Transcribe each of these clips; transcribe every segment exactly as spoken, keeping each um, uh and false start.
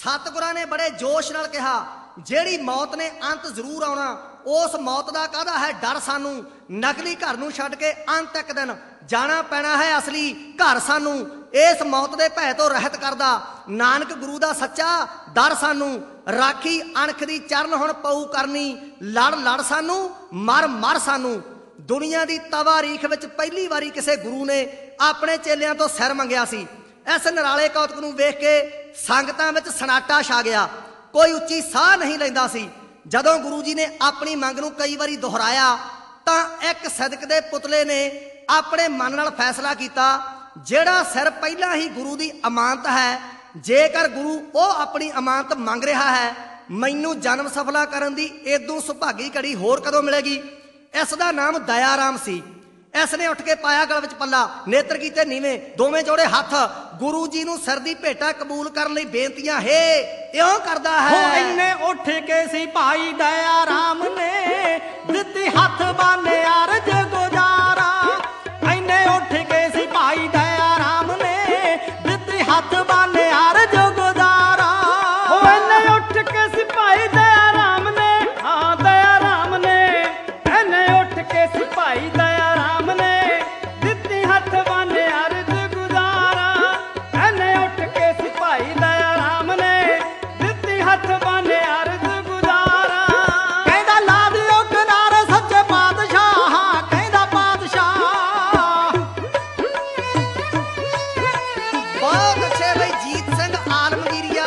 सतगुरां ने बड़े जोश नाल कहा, ਜਿਹੜੀ मौत ने अंत जरूर आना, उस मौत का काहदा है डर सानू। नकली घर नूं छड्ड के अंत एक दिन जाना पैना है, असली घर सानू इस मौत के भय तो रहत करदा। नानक गुरु का सच्चा दर सानू, राखी अणख दी चरण हुण पऊ करनी, लड़ लड़ सानू मर मर सानू। दुनिया की तवारीख विच पहली वारी किसी गुरु ने अपने चेलियां तो सिर मंगिया सी। इस निराले कौतक नूं वेख के संगतां विच सनाटा छा गया, कोई उच्ची साह नहीं लैंदा सी। जदों गुरु जी ने अपनी मंग नूं कई वारी दोहराया तां एक सदक दे पुतले ने अपने मन नाल फैसला किया, जिहड़ा सिर पहला ही गुरु की अमानत है, जेकर गुरु वो अपनी अमानत मंग रहा है, मैनू जन्म सफला करन दी इदों सुभागी घड़ी होर कदों मिलेगी। इसका नाम दयाराम सी। इसने उठ के पाया गल विच पल्ला, नेत्र कीते नीवें, दोवें जोड़े हथ, गुरु जी नूं सिर दी भेटा कबूल करन लई बेनतियां हे इउं करदा है। इन्ने उठ के सी भाई दयाराम ने दित्ती हथ बाने अरज गुजारा। इन्ने उठ के सी भाई दयाराम ने दित्ती हथ बाने अरज गुजारा। इन्ने उठ के सी भाई दयाराम ने, हाँ दयाराम ने, इन्ने उठ के सी भाई दयाराम ने दित्ती हथ बाने अरज गुजारा। इन्ने उठ के सी भाई दयाराम ने दित्ती हथ बाने अरज गुजारा। कहंदा ला दिओ किनारे सच्चे पातशाह, कहंदा पातशाह। बहुत अच्छे भाई जीत सिंह आलमगीरिया।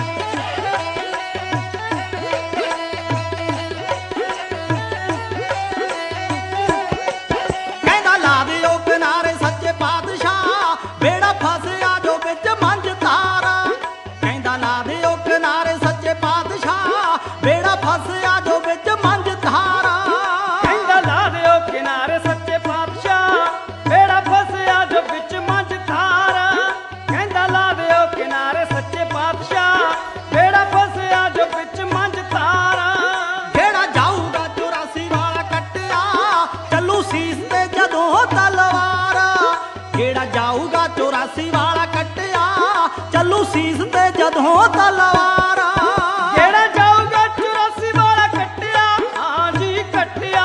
कहंदा ला दिओ किनारे सच्चे पातशाह, बेड़ा फसिया जो बिच मंझ तारा। कहंदा ला दिओ किनारे सच्चे पातशाह, बेड़ा फसिया जो बिच मंझ तारा। कहंदा ला दिओ किनारे सच्चे पातशाह, बेड़ा फसिया जो बिच मंझ थारा। कहंदा ला दिओ किनारे सच्चे पातशाह, बेड़ा फसिया जो बिच मंझ थारा। जेड़ा जाऊगा चौरासी वाला कट्टिया, चलू सीस ते जदों तलवार। जेड़ा जाऊगा चौरासी वाला कट्टिया, चलू सीस ते जदों तलवार। जेड़ा जाऊगा चौरासी वाला कट्टिया, हाँ जी कट्टिया।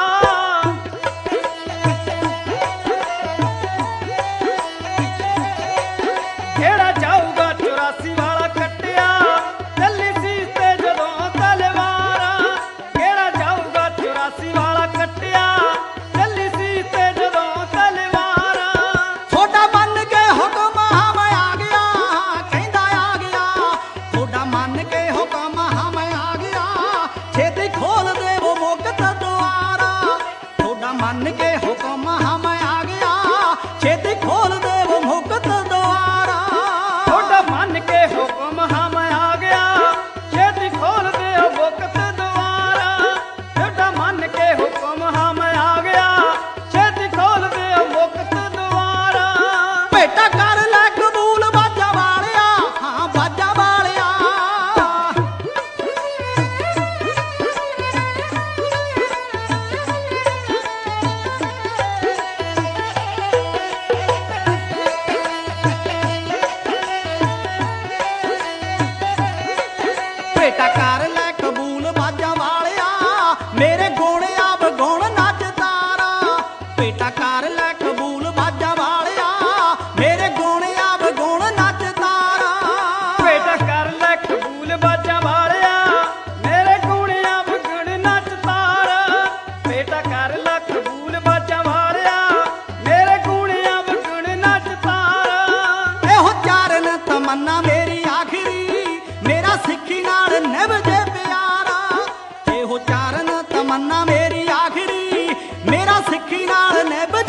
जेड़ा जाऊगा चौरासी वाला कट्टिया, चली सीस ते जदों तलवार। जेड़ा जाऊगा चौरासी वाला कट्टिया, चली सीस ते जदों तलवार। थोड़ा मन के हुक्म हम आ गया, कहंदा आ गया। थोड़ा मन के हुक्म हम आ गया, छेती खोल दे वो मुक्त द्वार। थोड़ा मन के हुक्म हम आ गया, छेती खोल दे वो मुक्त द्वार। थोड़ा मन के हुक्म हम आ गया, छेती खोल दे मुक्त द्वार। थोड़ा मन के हुक्म हम आ गया, छेती खोल दे मुक्त द्वार। बेटा कर ले कबूल बाजा वालिया, हाँ बाजा वालिया। बेटा कर ले कबूल बाजा वालिया, मेरे गुण अब गुण नच तारा। बेटा कर ले कबूल बाजा वालिया, मेरे गुण अब गुण नच तारा। बेटा कर ले कबूल बाजा वालिया, मेरे गुण अब गुण नच तारा। बेटा कर ले कबूल बाजा वालिया, मेरे गुण अब गुण नच तारा। एहो चारण तमन्ना मेरी आखिरी, मेरा सिੱਖੀ नाल निभ जे प्यारा। एहो चारण तमन्ना मेरी आखिरी, मेरा सिੱਖੀ नाल निभ